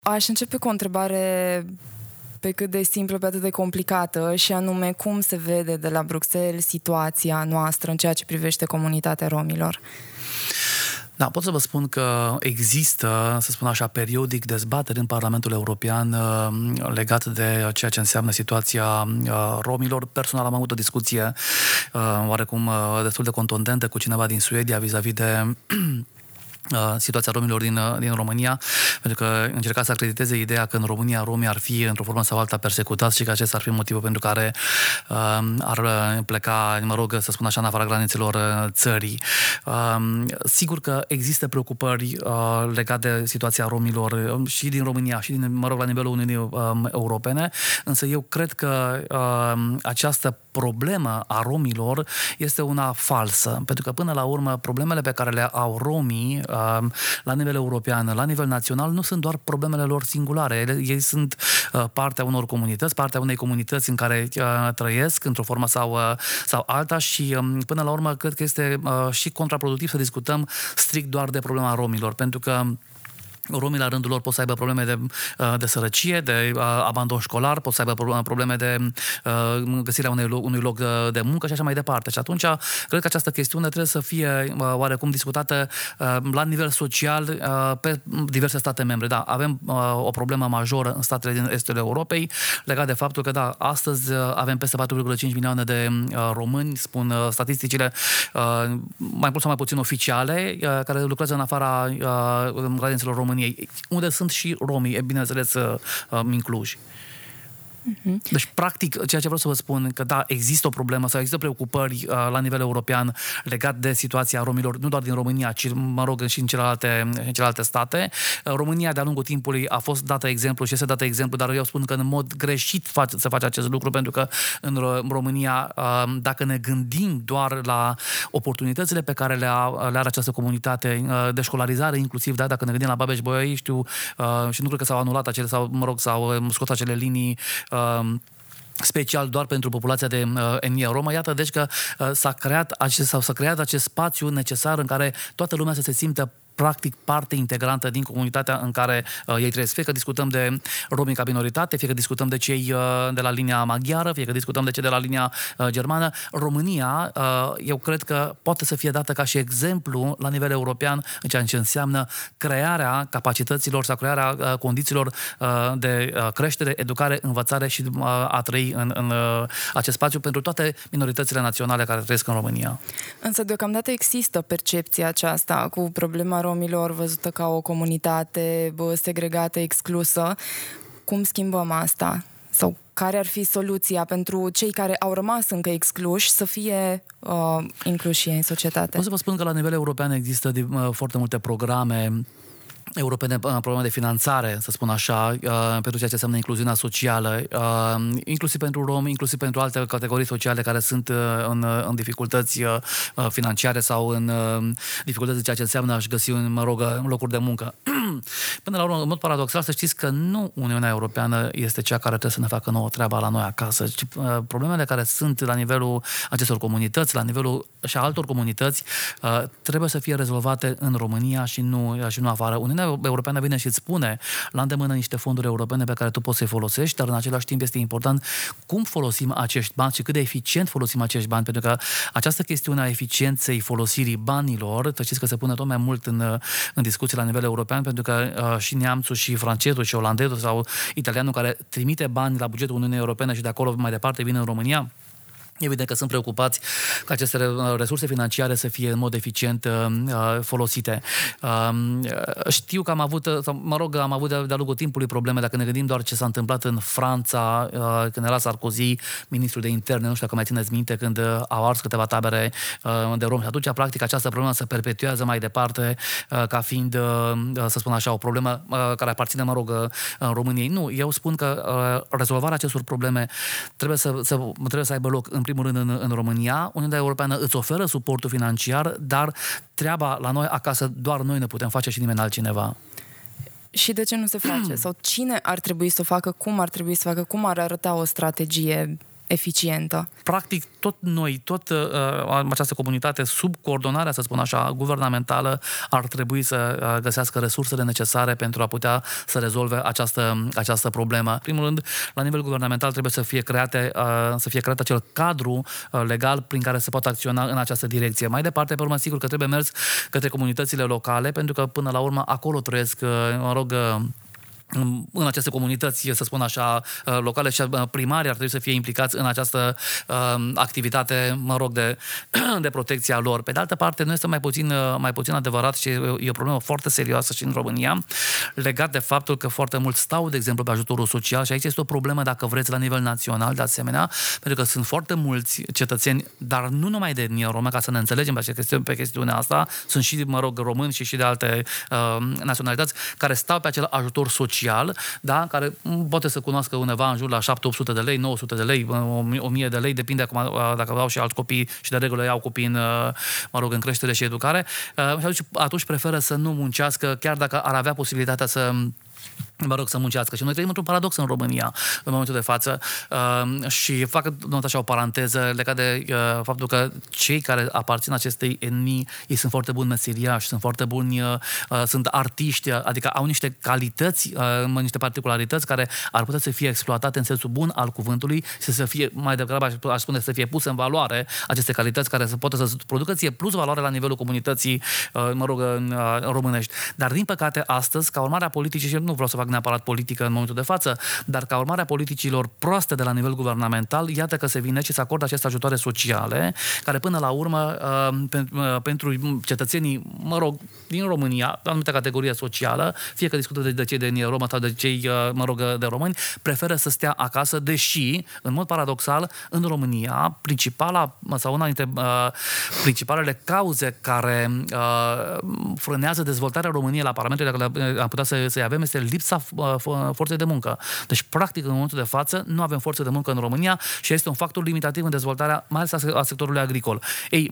Aș începe cu o întrebare pe cât de simplă, pe atât de complicată, și anume cum se vede de la Bruxelles situația noastră în ceea ce privește comunitatea romilor? Da, pot să vă spun că există, să spun așa, periodic dezbateri în Parlamentul European legat de ceea ce înseamnă situația romilor. Personal am avut o discuție oarecum destul de contundentă cu cineva din Suedia vis-a-vis de situația romilor din România, pentru că încerca să acrediteze ideea că în România romii ar fi într-o formă sau alta persecutați și că acesta ar fi motivul pentru care ar pleca, să spun așa, în afara granițelor țării. Sigur că există preocupări legate de situația romilor și din România și la nivelul Uniunii Europene, însă eu cred că această problemă a romilor este una falsă, pentru că până la urmă problemele pe care le au romii la nivel european, la nivel național, nu sunt doar problemele lor singulare. Ei sunt partea unor comunități, partea unei comunități în care trăiesc într-o formă sau alta și până la urmă cred că este și contraproductiv să discutăm strict doar de problema romilor, pentru că romii la rândul lor pot să aibă probleme de sărăcie, de abandon școlar, pot să aibă probleme de găsirea unui loc de muncă și așa mai departe. Și atunci, cred că această chestiune trebuie să fie oarecum discutată la nivel social pe diverse state membre. Da, avem o problemă majoră în statele din estul Europei legat de faptul că, da, astăzi avem peste 4,5 milioane de români, spun statisticile, mai mult sau mai puțin oficiale, care lucrează în afara granițelor României, unde sunt și romii, bineînțeles, incluși. Deci, practic, ceea ce vreau să vă spun, că da, există o problemă sau există preocupări la nivel european legat de situația romilor, nu doar din România, ci, și în celelalte state. România, de-a lungul timpului, a fost dată exemplu și este dată exemplu, dar eu spun că în mod greșit se face acest lucru, pentru că în România, dacă ne gândim doar la oportunitățile pe care le are această comunitate de școlarizare, inclusiv, da, dacă ne gândim la Babeș-Bolyai, și nu cred că s-au anulat acele, sau scos acele linii special doar pentru populația de etnie romă. Iată, deci că s-a creat acest spațiu necesar în care toată lumea să se simtă practic parte integrantă din comunitatea în care ei trăiesc. Fie că discutăm de romii ca minoritate, fie că discutăm de cei de la linia maghiară, fie că discutăm de cei de la linia germană. România, eu cred că poate să fie dată ca și exemplu la nivel european în ceea ce înseamnă crearea capacităților sau crearea condițiilor de creștere, educare, învățare și a trăi în acest spațiu pentru toate minoritățile naționale care trăiesc în România. Însă deocamdată există percepția aceasta cu problema romilor văzută ca o comunitate segregată, exclusă. Cum schimbăm asta? Sau care ar fi soluția pentru cei care au rămas încă excluși să fie incluși în societate? Pot să vă spun că la nivel european există foarte multe programe europene, probleme de finanțare, să spun așa, pentru ceea ce înseamnă incluziunea socială, inclusiv pentru romi, inclusiv pentru alte categorii sociale care sunt în dificultăți financiare sau în dificultăți de ceea ce înseamnă a-și găsi locuri de muncă. Până la urmă, în mod paradoxal, să știți că nu Uniunea Europeană este cea care trebuie să ne facă nouă treaba la noi acasă, ci problemele care sunt la nivelul acestor comunități, la nivelul și a altor comunități, trebuie să fie rezolvate în România și nu afară. Uniunea Europeană vine și îți spune la îndemână niște fonduri europene pe care tu poți să-i folosești, dar în același timp este important cum folosim acești bani și cât de eficient folosim acești bani, pentru că această chestiune a eficienței folosirii banilor, știți că se pune tot mai mult în discuții la nivel european, pentru că și neamțul și francezul și olandezul sau italianul care trimite bani la bugetul Uniunii Europene și de acolo mai departe vin în România, evident că sunt preocupați ca aceste resurse financiare să fie în mod eficient folosite. Știu că am avut de-a lungul timpului probleme, dacă ne gândim doar ce s-a întâmplat în Franța, când era Sarkozy, ministrul de interne, nu știu dacă mai țineți minte, când au ars câteva tabere de romi. Și atunci, practic, această problemă se perpetuează mai departe ca fiind, să spun așa, o problemă care aparține, României. Nu, eu spun că rezolvarea acestor probleme trebuie să aibă loc în primul rând în România. Uniunea Europeană îți oferă suportul financiar, dar treaba la noi acasă doar noi ne putem face și nimeni altcineva. Și de ce nu se face? Sau cine ar trebui să o facă? Cum ar trebui să facă? Cum ar arăta o strategie eficientă. Practic, tot această comunitate, sub coordonarea, să spun așa, guvernamentală, ar trebui să găsească resursele necesare pentru a putea să rezolve această problemă. În primul rând, la nivel guvernamental trebuie să fie creat acel cadru legal prin care se poate acționa în această direcție. Mai departe, pe urmă, sigur că trebuie mers către comunitățile locale, pentru că până la urmă acolo trăiesc, în aceste comunități, să spun așa, locale, și primarii ar trebui să fie implicați în această activitate, de protecție a lor. Pe de altă parte, nu este mai puțin adevărat și e o problemă foarte serioasă și în România, legat de faptul că foarte mulți stau, de exemplu, pe ajutorul social, și aici este o problemă, dacă vreți, la nivel național, de asemenea, pentru că sunt foarte mulți cetățeni, dar nu numai de etnie romă, ca să ne înțelegem pe chestiunea asta, sunt și, români și de alte naționalități, care stau pe acel ajutor social, da, care poate să cunoască undeva în jur la 700-800 de lei, 900 de lei, 1000 de lei, depinde acum dacă au și alți copii și de regulă iau copii în creștere și educare. Și atunci preferă să nu muncească, chiar dacă ar avea posibilitatea să muncească. Și noi trăim într-un paradox în România în momentul de față și fac așa o paranteză legat de faptul că cei care aparțin acestei etnii, ei sunt foarte buni meseriași, sunt foarte buni, sunt artiști, adică au niște calități, niște particularități care ar putea să fie exploatate în sensul bun al cuvântului și să fie, mai degrabă aș spune, să fie puse în valoare aceste calități care să poată să producă ție plus valoare la nivelul comunității, românești. Dar din păcate astăzi, ca urmare a politicii, și nu vreau să fac neapărat politică în momentul de față, dar ca urmare a politicilor proaste de la nivel guvernamental, iată că se vine și se acordă aceste ajutoare sociale, care până la urmă, pentru cetățenii, din România, anumită categorie socială, fie că discută de cei de etnie romă sau de cei, de români, preferă să stea acasă, deși, în mod paradoxal, în România, principala sau una dintre principalele cauze care frânează dezvoltarea României la parametrii dacă am putea să-i avem, este lipsa forței de muncă. Deci, practic, în momentul de față, nu avem forță de muncă în România și este un factor limitativ în dezvoltarea, mai ales a sectorului agricol.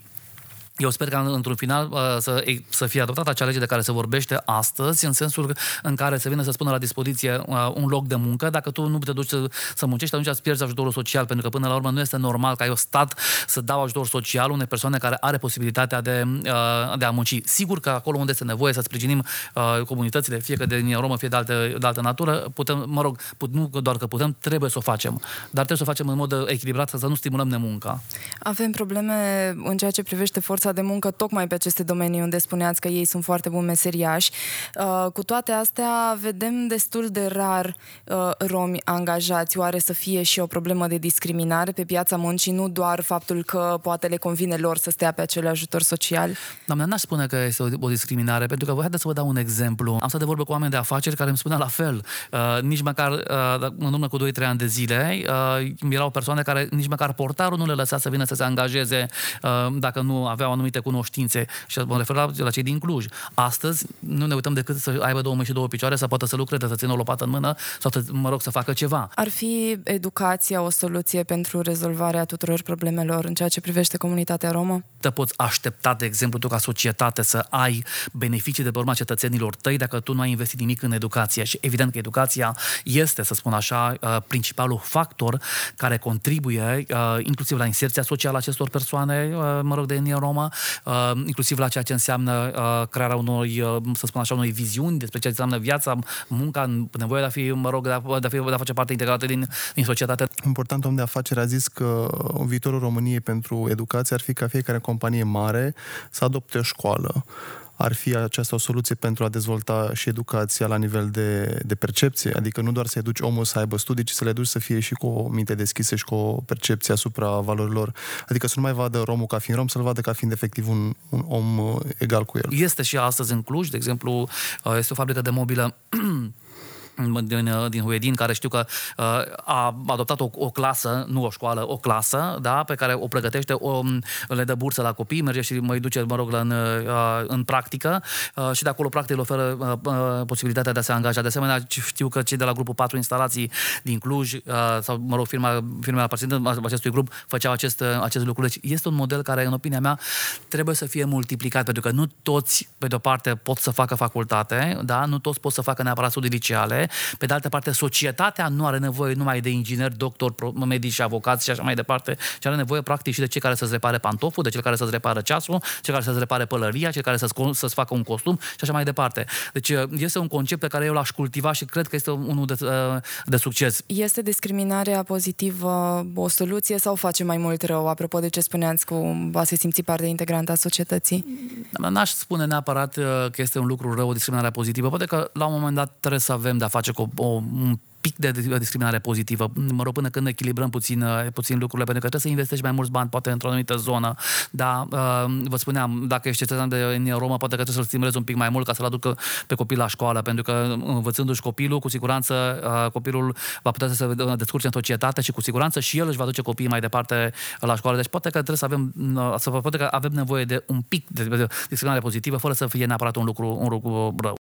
Eu sper că într-un final să fie adoptată acea lege de care se vorbește astăzi, în sensul în care se vine să spună la dispoziție un loc de muncă. Dacă tu nu te duci să muncești, atunci îți pierzi ajutorul social, pentru că până la urmă nu este normal ca eu stat să dau ajutor social unei persoane care are posibilitatea de a munci. Sigur că acolo unde este nevoie să sprijinim comunitățile, fie că de etnie romă, fie de altă natură, putem, nu doar că putem, trebuie să o facem. Dar trebuie să o facem în mod echilibrat, să nu stimulăm nemunca. Avem probleme în ceea ce privește forța de muncă tocmai pe aceste domenii unde spuneați că ei sunt foarte buni meseriași. Cu toate astea, vedem destul de rar romi angajați. Oare să fie și o problemă de discriminare pe piața muncii, nu doar faptul că poate le convine lor să stea pe acel ajutor social? Doamne, n-aș spune că este o discriminare, pentru că haideți să vă dau un exemplu. Am stat de vorbă cu oameni de afaceri care îmi spuneau la fel. Nici măcar în urmă cu 2-3 ani de zile erau persoane care nici măcar portarul nu le lăsa să vină să se angajeze dacă nu aveau anumite cunoștințe, și mă refer la cei din Cluj. Astăzi nu ne uităm decât să aibă 2 mâini și 2 picioare, să poată să lucreze, să țină o lopată în mână sau să facă ceva. Ar fi educația o soluție pentru rezolvarea tuturor problemelor în ceea ce privește comunitatea romă? Te poți aștepta, de exemplu, tu ca societate să ai beneficii de pe urma cetățenilor tăi dacă tu nu ai investit nimic în educație. Și evident că educația este, să spun așa, principalul factor care contribuie inclusiv la inserția socială a acestor persoane, de etnie romă, inclusiv la ceea ce înseamnă crearea unei viziuni despre ce înseamnă viața, munca, nevoia de a fi, de a face parte integrată din societate. Important om de afaceri a zis că viitorul României pentru educație ar fi ca fiecare companie mare să adopte o școală. Ar fi aceasta o soluție pentru a dezvolta și educația la nivel de percepție? Adică nu doar să educi omul să aibă studii, ci să le duci să fie și cu o minte deschisă și cu o percepție asupra valorilor. Adică să nu mai vadă romul ca fiind rom, să-l vadă ca fiind efectiv un om egal cu el. Este și astăzi în Cluj, de exemplu, este o fabrică de mobilă din Huedin, care știu că a adoptat o clasă, nu o școală, o clasă, da, pe care o pregătește, le dă bursă la copii, merge și mă duce, în practică și de acolo practic le oferă posibilitatea de a se angaja. De asemenea, știu că cei de la grupul 4 instalații din Cluj sau, firmele aparținând acestui grup făceau acest lucru. Deci este un model care, în opinia mea, trebuie să fie multiplicat, pentru că nu toți, pe de-o parte, pot să facă facultate, da, nu toți pot să facă neapărat studii liceale departe. Pe de altă parte, societatea nu are nevoie numai de ingineri, doctori, medici și avocați și așa mai departe, ci are nevoie practic și de cei care să-ți repare pantoful, de cei care să-ți repare ceasul, cei care să-ți repare pălăria, cei care să-ți facă un costum și așa mai departe. Deci este un concept pe care eu l-aș cultiva și cred că este unul de succes. Este discriminarea pozitivă o soluție sau face mai mult rău? Apropo de ce spuneați cu a se simți parte integrantă a societății? N-aș spune neapărat că este un lucru rău, o discriminare pozitivă. Poate că la un moment dat trebuie să avem de-a face cu un pic de discriminare pozitivă. Mă rog, până când echilibrăm puțin lucrurile, pentru că trebuie să investești mai mulți bani, poate într-o anumită zonă. Dar, vă spuneam, dacă ești cetățean din Roma, poate că trebuie să-l stimulezi un pic mai mult ca să-l aducă pe copil la școală, pentru că învățându-și copilul, cu siguranță copilul va putea să se descurce în societate și cu siguranță și el își va duce copiii mai departe la școală. Deci poate că trebuie să avem nevoie de un pic de discriminare pozitivă, fără să fie neapărat un lucru rău.